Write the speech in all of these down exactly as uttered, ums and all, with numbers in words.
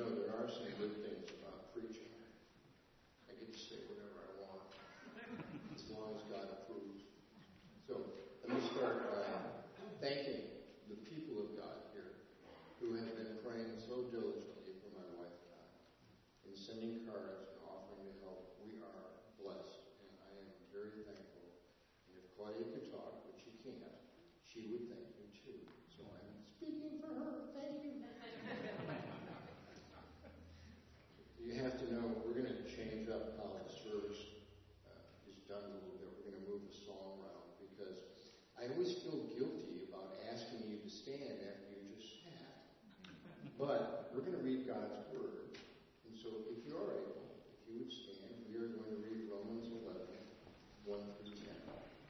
know, there are some good things about preaching. I get to say whatever I want, as long as God approves. So let me start by thanking the people of God here who have been praying so diligently for my wife and I, and sending cards and offering to help. We are blessed, and I am very thankful. And if Claudia could talk, which she can't, she would thank you too. So I'm speaking for her. Thank you. You have to know, we're going to change up how the service uh, is done a little bit. We're going to move the song around because I always feel guilty about asking you to stand after you just sat. But we're going to read God's Word. And so if you are able, if you would stand, we are going to read Romans eleven, one through ten.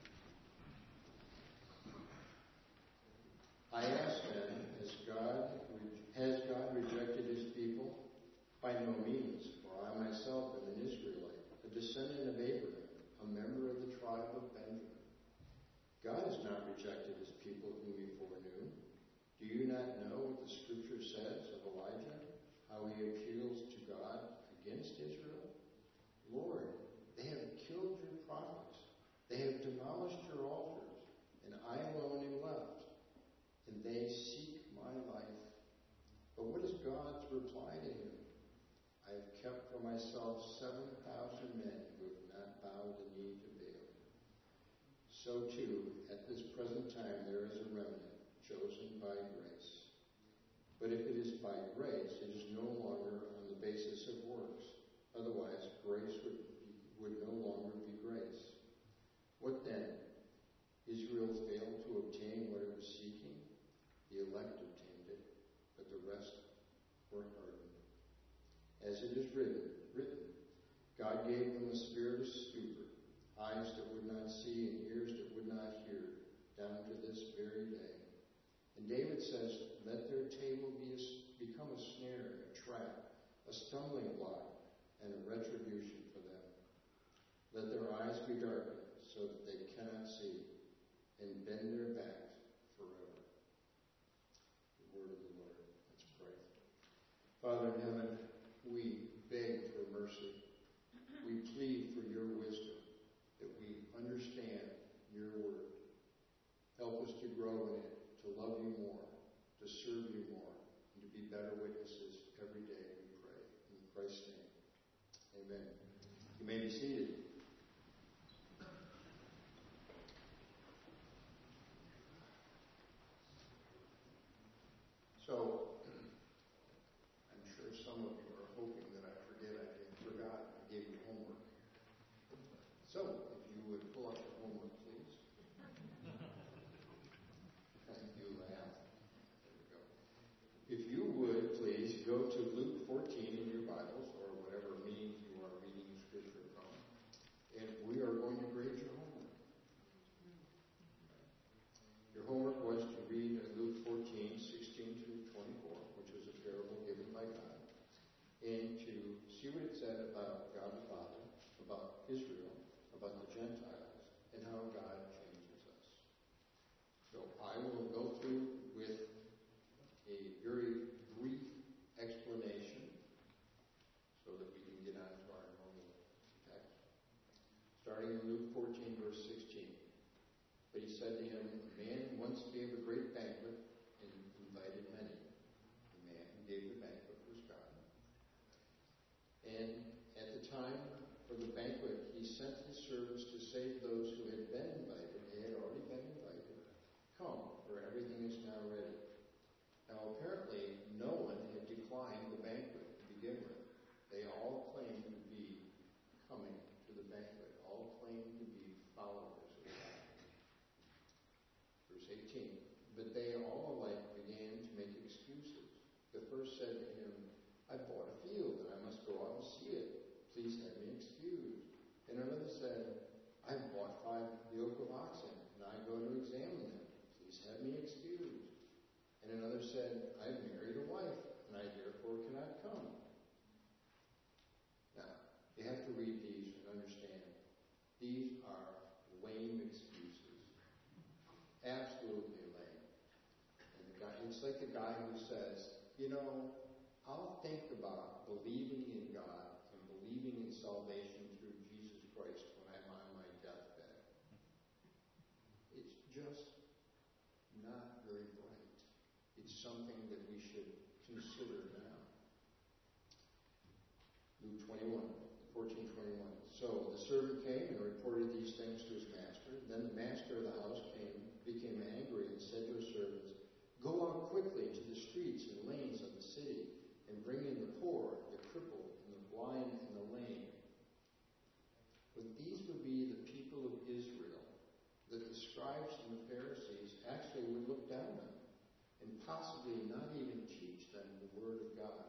I ask then, has God, has God rejected his people? By no means, for I myself am an Israelite, a descendant of Abraham, a member of the tribe of Benjamin. God has not rejected his people whom he foreknew. Do you not know what the Scripture says of Elijah, how he appeals to God against Israel? Lord, they have killed your prophets. They have demolished your altars, and I alone am left, and they seek my life. But what is God's reply to him? I have kept for myself seven thousand men who have not bowed the knee to Baal. So too, at this present time, there is a remnant chosen by grace. But if it is by grace, it is no longer on the basis of works. Otherwise, grace would, be, would no longer be grace. What then? Israel failed to obtain what it was seeking. The elect obtained it, but the rest were hardened. As it is written, written, God gave them a spirit of stupor, eyes that would not see and ears that would not hear, down to this very day. And David says, let their table be a, become a snare, a trap, a stumbling block, and a retribution for them. Let their eyes be darkened so that they cannot see, and bend their backs forever. The word of the Lord. Let's pray. Father in heaven, we beg for mercy. We plead for your wisdom, that we understand your word. Help us to grow in it, to love you more, to serve you more, and to be better witnesses every day, we pray. In Christ's name, amen. You may be seated. So, I'm sure some of you are hoping that I forget I forgot I gave you homework. So, if you would pull up your homework, please. Thank you, laugh. There we go. If you would, please, go to Luke fourteen in your Bibles, or whatever means you are reading Scripture from, and we are going to grade your homework. Your homework was to read Luke fourteen, sixteen through twenty-four, which was a parable given by God, and to see what it said about God the Father, about Israel, about the Gentiles, and how God changes us. So I will go through with a very brief explanation so that we can get on to our normal text. Starting in Luke fourteen, verse sixteen. But he said to him, a man once gave a great banquet and invited many. The man who gave the banquet was God. And at the time for the banquet, he sent his servants to say to those who had been invited, they had already been invited, come, for everything is now ready. Now apparently no one had declined the banquet to begin with. They all claimed to be coming to the banquet, all claimed to be followers of God. Verse eighteen, but they all alike began to make excuses. The first said to him, I bought a field and I must go out and see it. Please have me excused. And another said, I bought five yoke of oxen and I go to examine them. Please have me excused. And another said, I have married a wife and I therefore cannot come. Now, you have to read these and understand. These are lame excuses. Absolutely lame. And the guy, it's like the guy who says, you know, I'll think about believing in God and believing in salvation through Jesus Christ when I'm on my deathbed. It's just not very bright. It's something that we should consider now. Luke twenty-one, fourteen twenty-one. So the servant came and reported these things to his master. Then the master of the house came, became angry, and said to his servants, "Go out quickly to the streets and lanes of the city, and bring in the poor, the crippled, and the blind, and the lame." But these would be the people of Israel, that the scribes and the Pharisees actually would look down on, and possibly not even teach them the Word of God.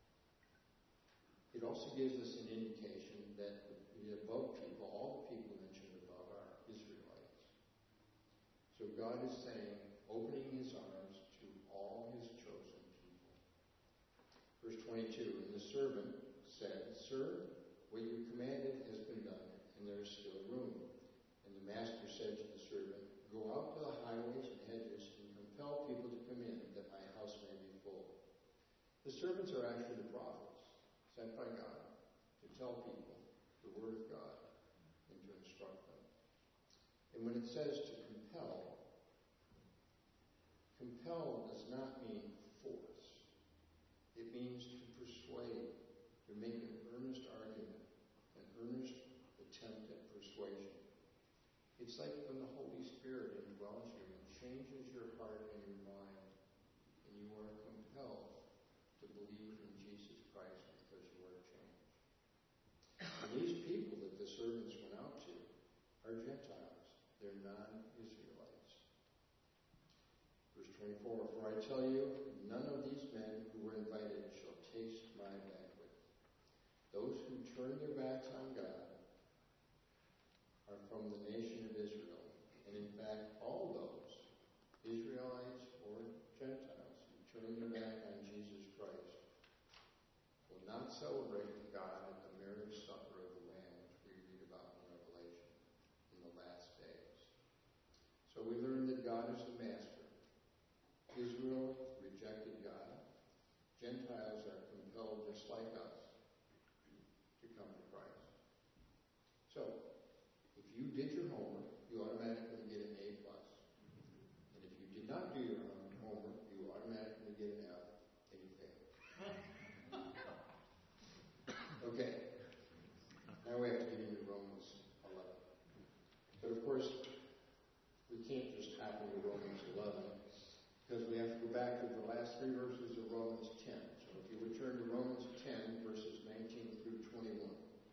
It also gives us an indication that the above people, all the people mentioned above, are Israelites. So God is saying, opening his arms to all his chosen people. Verse twenty-two, and the servant said, "Sir, what you commanded has been done, and there is still room." And the master said to the servant, "Go out to the highways and hedges and compel people to come in, that my house may be full." The servants are actually the prophets, sent by God to tell people the Word of God and to instruct them. And when it says to compel, compel does not mean force. It means to persuade, to make an earnest argument, an earnest attempt at persuasion. It's like when the Holy Spirit indwells you and changes your heart and your mind, and you are compelled to believe in Jesus Christ because you are changed. And these people that the servants went out to are Gentiles. They're non-Israelites. Verse twenty-four, "For I tell you, none of these men who were invited shall taste my banquet. Those who turn their backs on God are from the nation of Israel. And in fact, all those, Israelites or Gentiles, who turn their back on Jesus Christ, will not celebrate with God at the marriage supper of the Lamb, which we read about in Revelation in the last days." So we learn that God is the master. Israel rejected God. Gentiles are compelled, just like us, to come to Christ. So, if you did your homework, you automatically get an A plus. And if you did not do your homework, you automatically get an F, and you fail. Okay. Now we have to get into Romans eleven. But of course, we can't just hop into Romans eleven, because we have to go back to the last three verses of Romans ten. So if you would turn to Romans ten, verses nineteen through twenty-one.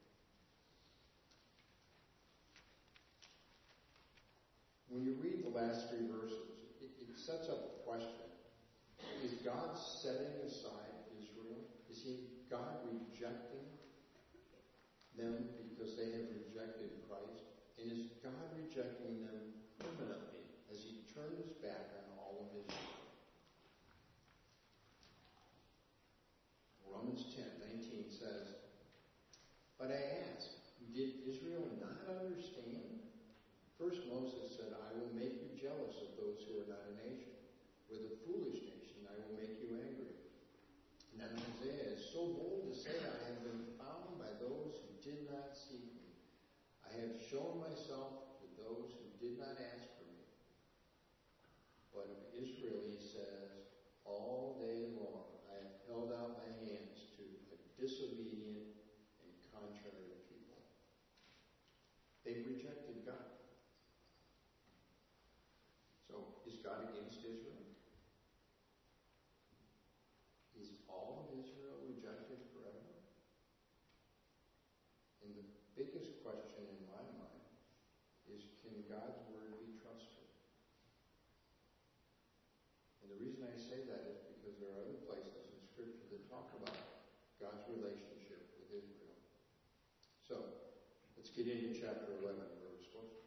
When you read the last three verses, it, it sets up a question. Is God setting aside Israel? Is he, God rejecting them because they have rejected Christ? And is God rejecting them permanently as he turned his back on all of Israel? Romans ten nineteen says, "But I ask, did Israel not understand? First Moses said, I will make you jealous of those who are not a nation. With a foolish nation I will make you angry." And then Isaiah is so bold to say, "I have been found by those who did not seek me. I have shown myself to those who did not ask for me." But of Israel he says, "All day long I have held out my hands to a disobedient and contrary people." They've rejected God. So, is God against Israel? Is all of Israel rejected forever? And the biggest question in my mind is, can God's word be trusted? And the reason I say that is because there are other places in Scripture that talk about God's relationship with Israel. So, let's get into chapter eleven, where we're supposed to be.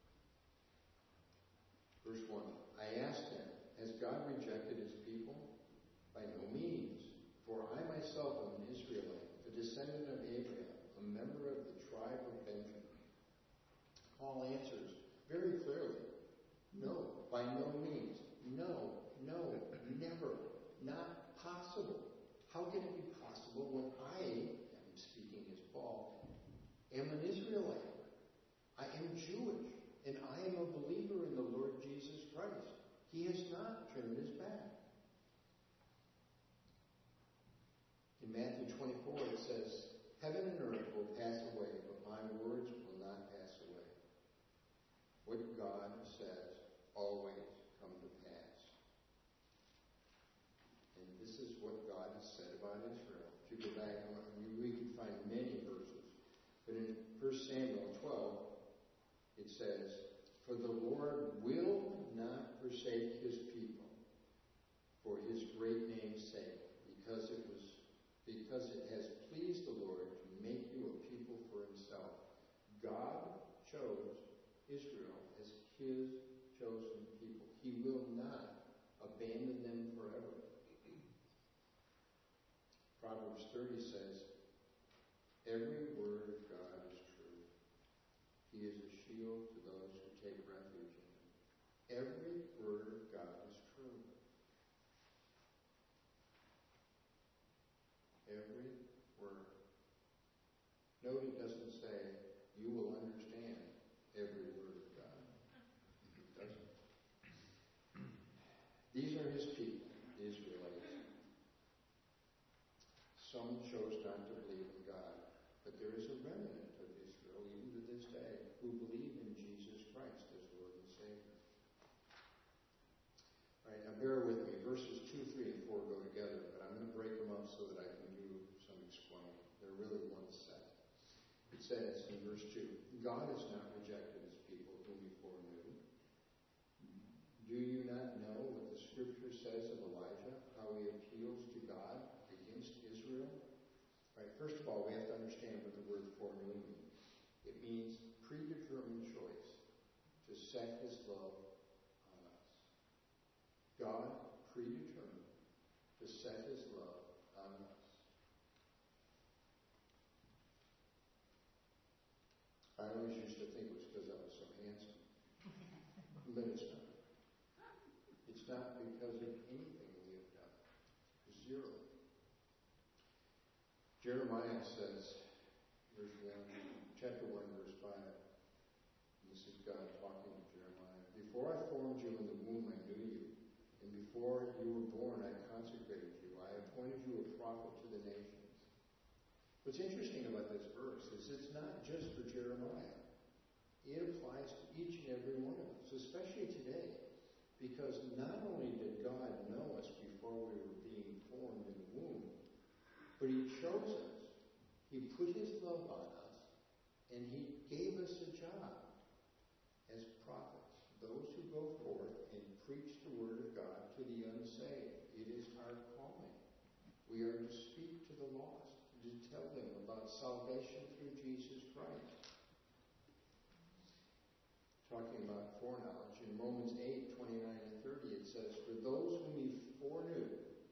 Verse one, "I asked him, has God rejected his people? By no means. For I myself am an Israelite, a descendant of Abraham, a member of the tribe of Benjamin." Paul answers very clearly, no, by no means. No, no, never, not possible. How How can it be possible when I, I'm speaking as Paul, am an Israelite? I am Jewish, and I am a believer in the Lord Jesus Christ. He has not turned his back. In Matthew twenty-four it says, heaven and earth will pass away, but my words will not pass away. What God says always come to pass. And this is what God has said about Israel. If you go back, I mean, we can find many verses. But in First Samuel twelve, it says, for the Lord will not forsake his people for his great name's sake, because it was because it has pleased the Lord to make you a people for himself. God chose Israel as his chosen people. He will not abandon them forever. Proverbs thirty says, every word of God is true. He is a shield to those who take refuge in him. Every word of God is true. Every word. Note it doesn't say, you will understand every word of God. It doesn't. These are his people, the Israelites. Some chose not to believe in God, but there is a remnant of Israel, even to this day, who believe in Jesus Christ as Lord and Savior. All right, now bear with me. Verses two, three, and four go together, but I'm going to break them up so that I can do some explaining. They're really one set. It says in verse two, God has not rejected his people whom he foreknew. Do you not know what the Scripture says of Elijah, how he appeals to God against Israel? All right, first of all, we have to understand what the word foreknew means. It means predetermined choice to set his love on us. God predetermined to set his love on us. I always used to think it was because I was so handsome. But it's not. It's not because of anything we have done. Zero. Jeremiah says, verse one, chapter one, verse five, this is God talking to Jeremiah. Before I formed you in the womb, I knew you. And before you were born, I consecrated you. I appointed you a prophet to the nations. What's interesting about this verse is it's not just for Jeremiah. It applies to each and every one of us, especially today. Because not only did God know us before we were being formed in the womb, but he chose us. He put his love on us, and he gave us a job as prophets, those who go forth and preach the word of God to the unsaved. It is our calling. We are to speak to the lost, to tell them about salvation through Jesus Christ. Talking about foreknowledge, in Romans eight, twenty-nine and thirty, it says, for those whom he foreknew,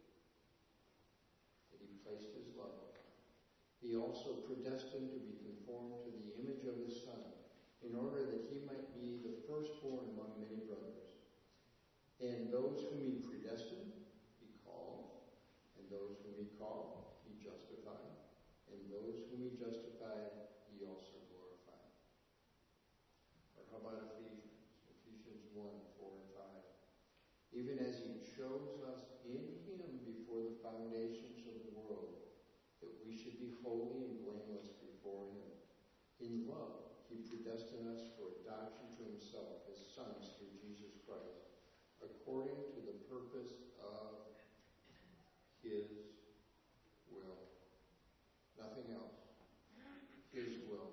that he placed his love upon, he also predestined to be conformed to the image of his Son, in order that he might be the firstborn among many brothers. And those whom he predestined, he called. And those whom he called, he justified. And those whom he justified, he also glorified. Or how about Ephesians? Ephesians one, four and five. Even as he chose us in him before the foundations of the world, that we should be holy and blameless before him. In love, he predestined us for adoption to himself as sons through Jesus Christ, according to the purpose of his will. Nothing else. His will.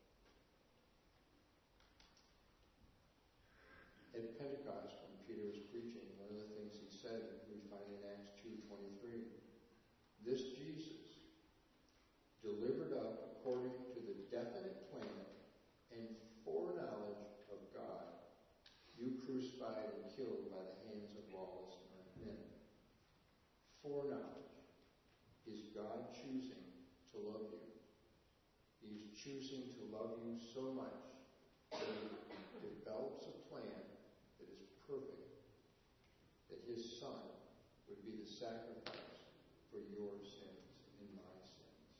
At Pentecost, when Peter was preaching, one of the things he said, we find in Acts two twenty-three, this Jesus, delivered up according to the definite plan and foreknowledge of God, you crucified and killed by the hands of lawless men. Foreknowledge is God choosing to love you. He's choosing to love you so much that he develops a plan that is perfect, that his Son would be the sacrifice for your sins and my sins.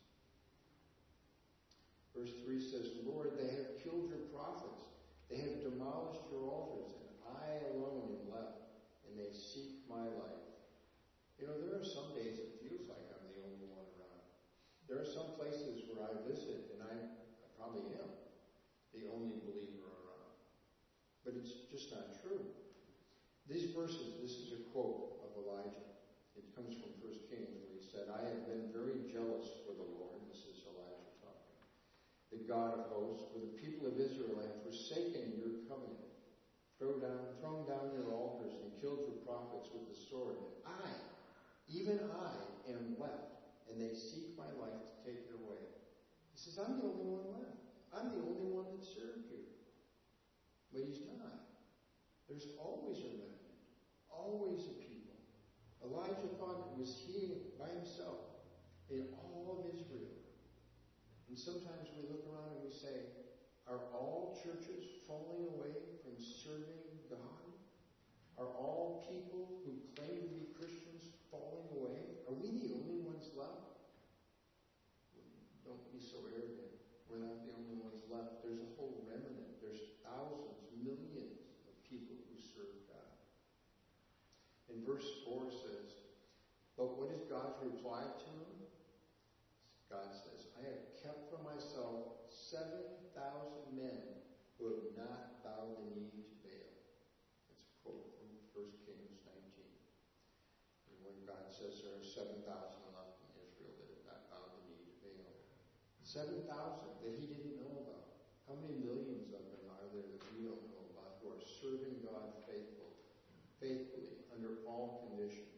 Verse three says, Lord, they have killed your prophets. They have demolished your altars, and I alone am left, and they seek my life. You know, there are some days it feels like I'm the only one around. There are some places where I visit, and I, I probably am the only believer around. But it's just not true. These verses, this is a quote of Elijah. It comes from First Kings, where he said, I have been very jealous for the Lord. This is Elijah talking. The God of hosts, for the people of Israel have forsaken your covenant, thrown down, thrown down your altars, and killed your prophets with the sword. And I, even I, am left, and they seek my life to take it away. He says, I'm the only one left. I'm the only one that served you. But he's not. There's always a remnant, always a people. Elijah thought it was he by himself in all of Israel. And sometimes we look around and we say, are all churches falling away from serving God? Are all people who claim to be Christians falling away? Are we the only ones left? Don't be so arrogant. We're not the only ones left. There's a whole remnant. There's thousands, millions of people who serve God. And verse four says, but what is God's reply to him? God says, I have kept for myself seven thousand men who have not bowed the knee to Baal. That's a quote from First Kings nineteen. And when God says there are seven thousand left in Israel that have not bowed the knee to Baal. seven thousand that he didn't know about. How many millions of them are there that we don't know about who are serving God faithful, faithfully under all conditions?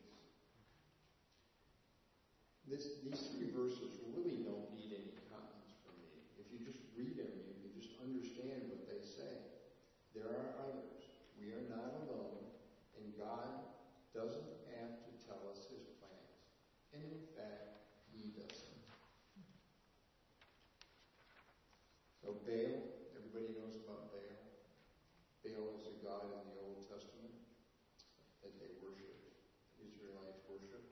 This, these three verses really don't need any comments from me. If you just read them, you can just understand what they say. There are others. We are not alone, and God doesn't have to tell us his plans. And in fact, he doesn't. So Baal, everybody knows about Baal. Baal is a god in the Old Testament that they worshipped. Israelites worshipped.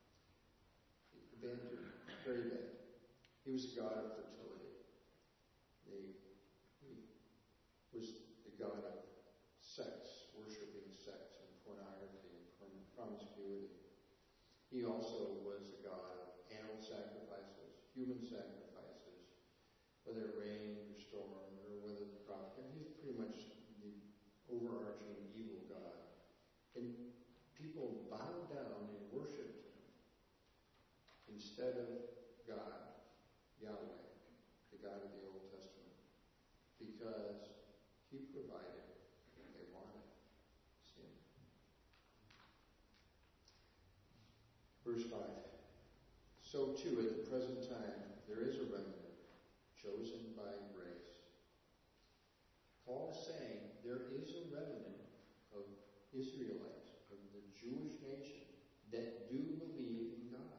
Bad, very bad. He was a god of fertility. They, he was the god of sex, worshipping sex and pornography and promiscuity. He also was a god of animal sacrifices, human sacrifices, whether it rained or stormed or whether the prophet. He's pretty much the overarching evil god. And people bowed down and worshipped him instead of God, Yahweh, the God of the Old Testament, because he provided what they wanted. Sin. Verse five. So too, at the present time, there is a remnant chosen by grace. Paul's saying there is a remnant of Israelites, of the Jewish nation, that do believe in God.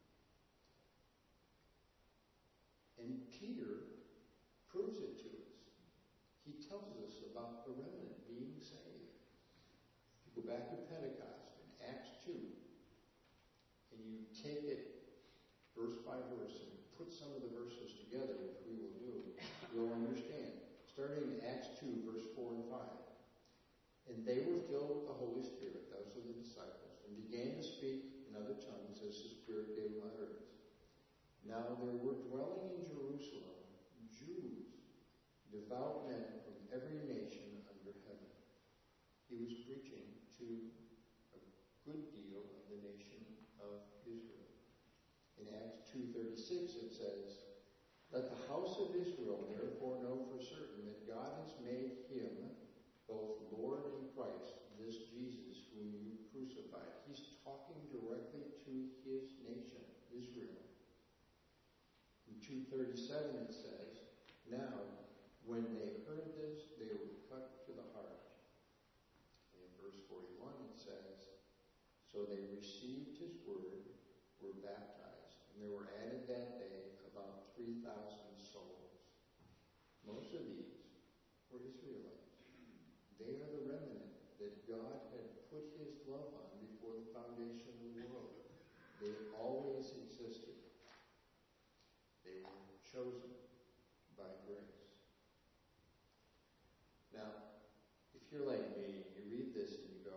And Peter proves it to us. He tells us about the remnant being saved. If you go back to Pentecost in Acts two, and you take it verse by verse and put some of the verses together, which we will do, you'll understand. Starting in Acts two, verse four and five. And they were filled with the Holy Spirit, those are the disciples, and began to speak in other tongues as the Spirit gave them utterance. Now there were dwelling in Jerusalem Jews, devout men from every nation under heaven. He was preaching to a good deal of the nation of Israel. In Acts two thirty-six it says, let the house of Israel therefore know for certain that God has made him both Lord and Christ, this Jesus whom you crucified. He's talking directly to his nation, Israel. In two thirty-seven it says, now, when they heard this, they were cut to the heart. And in verse forty-one it says, so they received his word, were baptized, and there were added that day about three thousand souls. Most of these were Israelites. They are the remnant that God had put his love on before the foundation of the world. They always chosen by grace. Now, if you're like me, you read this and you go,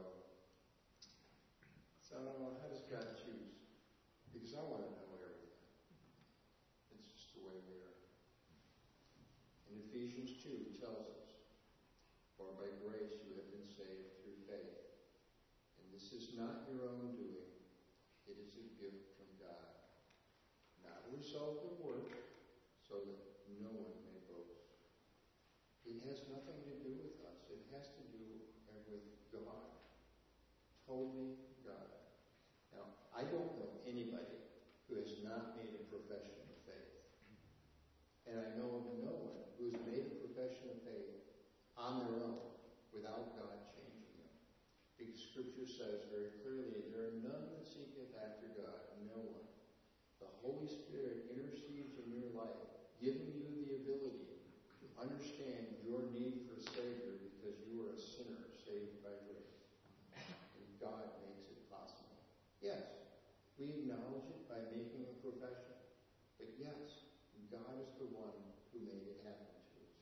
so how does God choose? Because I want to know everything. It's just the way we are. In Ephesians two, it tells us, for by grace you have been saved through faith. And this is not your own doing. It is a gift from God. Not a result of work, so that no one may boast. It has nothing to do with us. It has to do with God. Totally God. Now, I don't know anybody who has not made a profession of faith. And I know of no one who has made a profession of faith on their own without God changing them. Because Scripture says very clearly, there are none that seeketh after God, no one. The Holy Spirit intercedes in your life, giving you the ability to understand your need for a Savior because you are a sinner saved by grace. And God makes it possible. Yes, we acknowledge it by making a profession. But yes, God is the one who made it happen to us.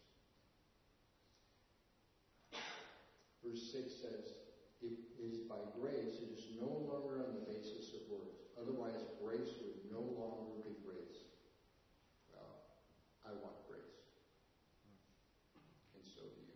Verse six says, it is by grace, it is no longer on the basis of works. Otherwise, grace would no longer be grace. Well, I want grace. And so do you.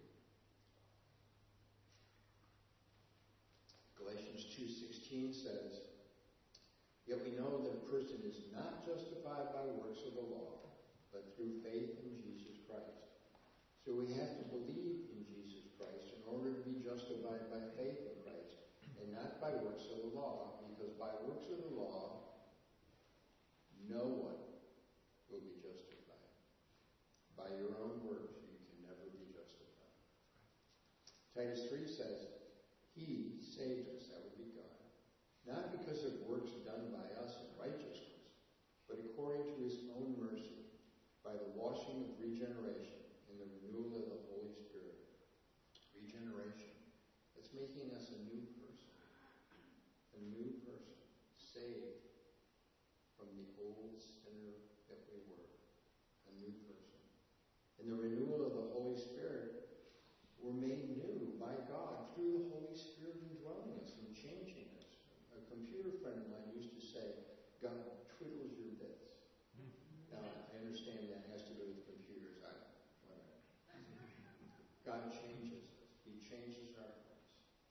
Galatians two sixteen says, yet we know that a person is not justified by works of the law, but through faith in Jesus Christ. So we have to believe in Jesus Christ in order to be justified by faith in Christ, and not by works of the law, because by works of the law, no one will be justified. By your own works, you can never be justified. Titus three says, He saved us, that would be God, not because of works done by us in righteousness, but according to His own mercy, by the washing of regeneration and the renewal of the Holy Spirit. Regeneration. It's making us a new person. A new person. Saved from the old sinner that we were. A new person. And the renewal of the Holy Spirit, we're made new by God through the Holy Spirit indwelling us and changing us. A computer friend of mine used to say, God twiddles your bits. Now, I understand that has to do with computers. I whatever. God changes us. He changes our hearts.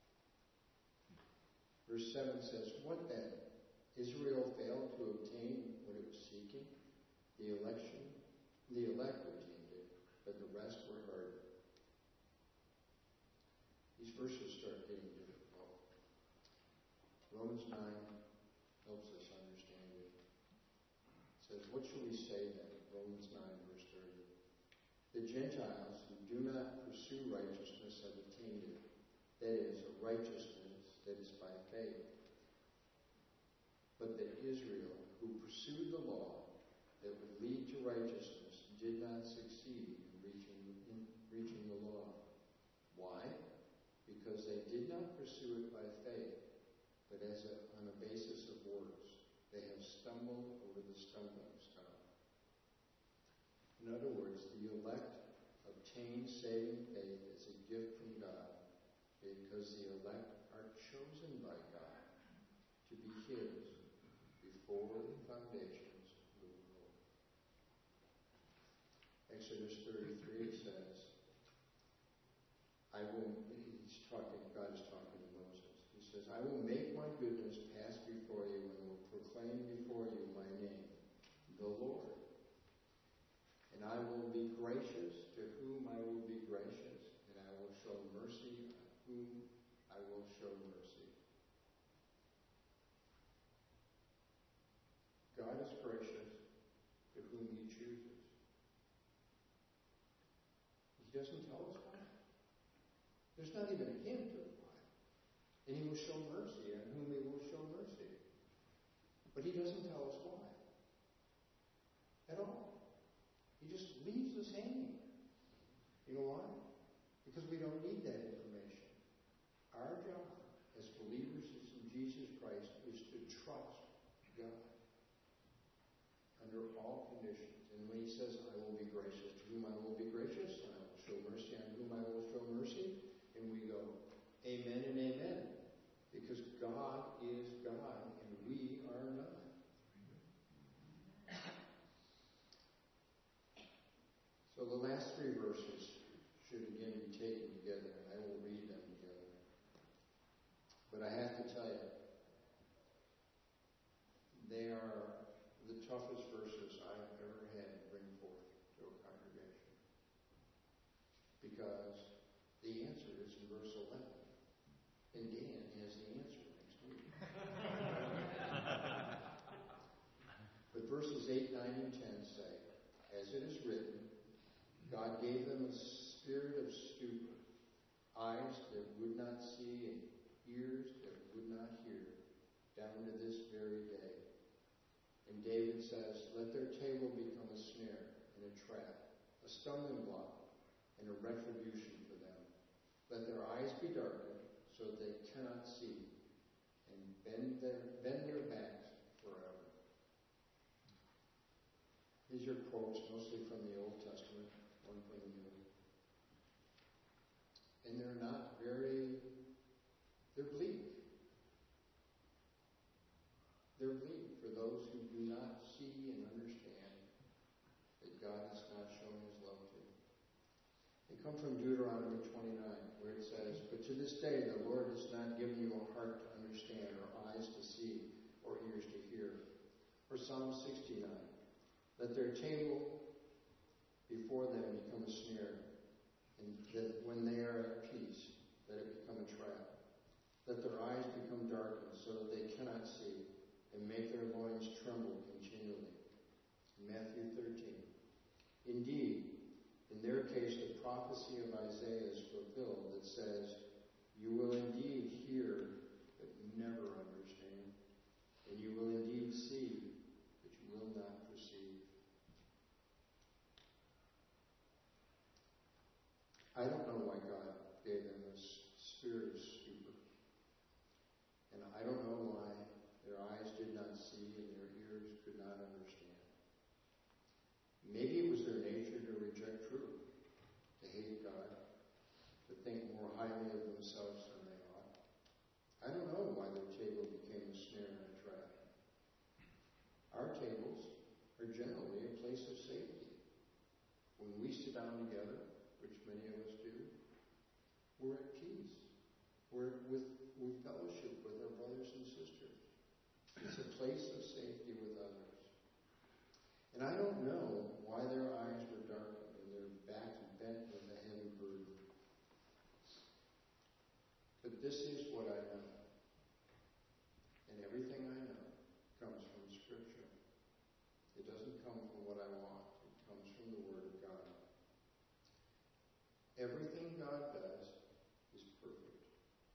Verse seven says, what then? Israel failed to obtain what it was seeking. The election, the elect obtained it, but the rest were hurt. These verses start getting difficult. Romans nine helps us understand it. It says, what shall we say then? Romans nine, verse thirty. The Gentiles who do not pursue righteousness have attained it. That is, a righteousness that is by faith. But that Israel, who pursued the law that would lead to righteousness, did not succeed in reaching, in reaching the law. Why? Because they did not pursue it by faith, but as a, on a basis of works. They have stumbled over the stumbling stone. In other words, the elect obtain saving faith as a gift from God because the elect are chosen by God to be His before the foundations of the world. Exodus thirty-three says, I will, he's talking, God is talking to Moses. He says, I will make my goodness pass before you and will proclaim before you my name, the Lord. And I will be gracious to whom I will be gracious, and I will show mercy on whom I will show mercy. God is gracious to whom He chooses. He doesn't tell us why. There's not even a hint of why. And He will show mercy on whom He will show mercy. But He doesn't tell us why. At all. He just leaves us hanging. You know why? Because we don't need that information. Our job as believers in Jesus Christ is to trust God under all conditions And when he says, I will be gracious to whom I will be gracious, and I will show mercy on whom I will show mercy, and we go, amen and amen. Because God is God, and we are not. So the last three verses should again be taken together, and I will read them together. But I have to tell you, they are the toughest verses I've ever had to bring forth to a congregation. Because the answer is in verse eleven. And Dan has the answer next week. But verses eight, nine, and ten say, as it is written, God gave them a spirit of stupor, eyes that would not see and ears that would not hear, down to this very day. And David says, let their table become a snare and a trap, a stumbling block and a retribution for them. Let their eyes be darkened so that they cannot see, and bend their, bend their backs forever. These are quotes mostly from the Old Testament, one from the New. And they're not very, they're bleak. They're bleak for those who do not see and understand that God has not shown his love to. They come from Deuteronomy twenty-nine, where it says, but to this day the Lord has not given you a heart to understand, or eyes to see, or ears to hear. Or Psalm sixty-nine, let their table before them become a snare, and that when they are at peace, let it become a trap. Let their eyes become darkened so that they cannot see, and make their loins tremble continually. Matthew thirteen. Indeed, in their case, the prophecy of Isaiah is fulfilled that says, you will indeed hear, but never understand, and you will indeed see, but you will not perceive. I don't know why God gave them this spirit of stupor. And I don't know why their eyes did not see and their ears could not understand. Maybe it was their nature to reject truth, to hate God, to think more highly of themselves than they ought. I don't know why their table became a snare and a trap. Our tables are generally a place of safety. When we sit down together, which many of us do, we're at peace. We're with we fellowship with our brothers and sisters. It's a place of safety with others. And I don't know why their eyes were darkened and their backs bent with a heavy burden. But this is what I know. And everything I know comes from Scripture. It doesn't come from what I want. It comes from the Word of God. Everything God does is perfect.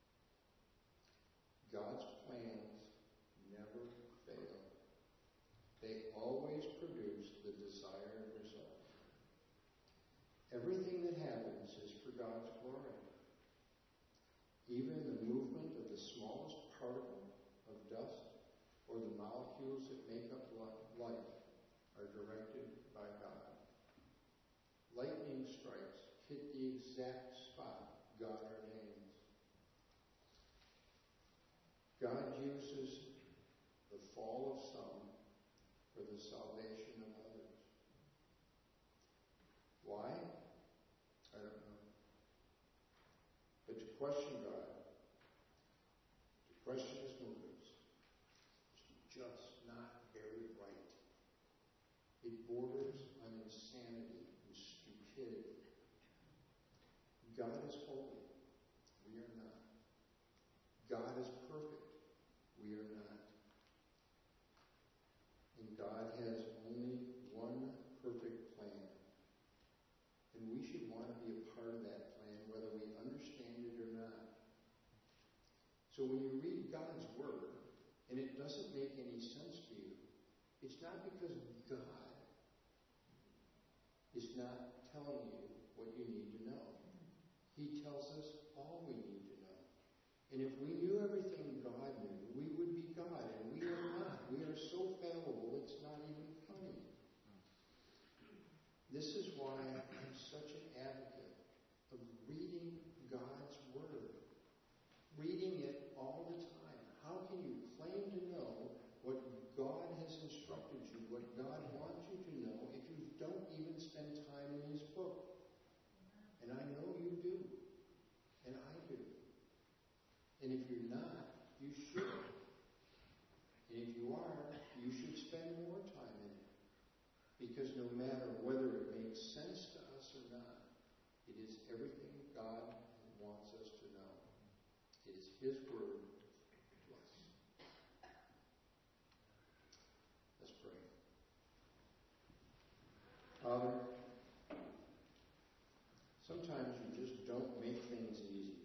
God's plans never fail. They always produce the desired result. Everything that happens is for God's glory. Even the movement of the smallest particle of dust or the molecules that make up life are directed by God. Lightning strikes hit the exact spot God ordains. God uses the fall of some for the salvation of others. Why? I don't know. But to question God, to question his motives, is just not very right. It borders on insanity and stupidity. God is holy. We are not. God is perfect. We are not. And God has only one perfect plan. And we should want to be a part of that plan, whether we understand it or not. So when you read God's Word, and it doesn't make any sense to you, it's not because God is not telling you what you need to know. He tells us all we need to know. And if we knew everything God knew, we would be God, and we are not. We are so fallible, it's not even funny. spend more time in it. Because no matter whether it makes sense to us or not, it is everything God wants us to know. It is His Word to us. Let's pray. Father, sometimes you just don't make things easy.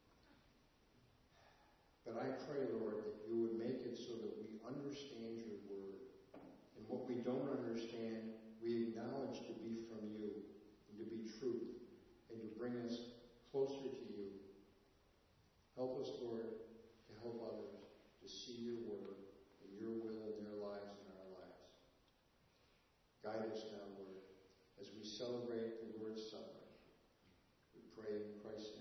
But I pray, Lord, that you would make it so that we understand your word. And what we don't understand, we acknowledge to be from you and to be truth and to bring us closer to you. Help us, Lord, to help others to see your word and your will in their lives and our lives. Guide us now, Lord, as we celebrate the Lord's Supper. We pray in Christ's name.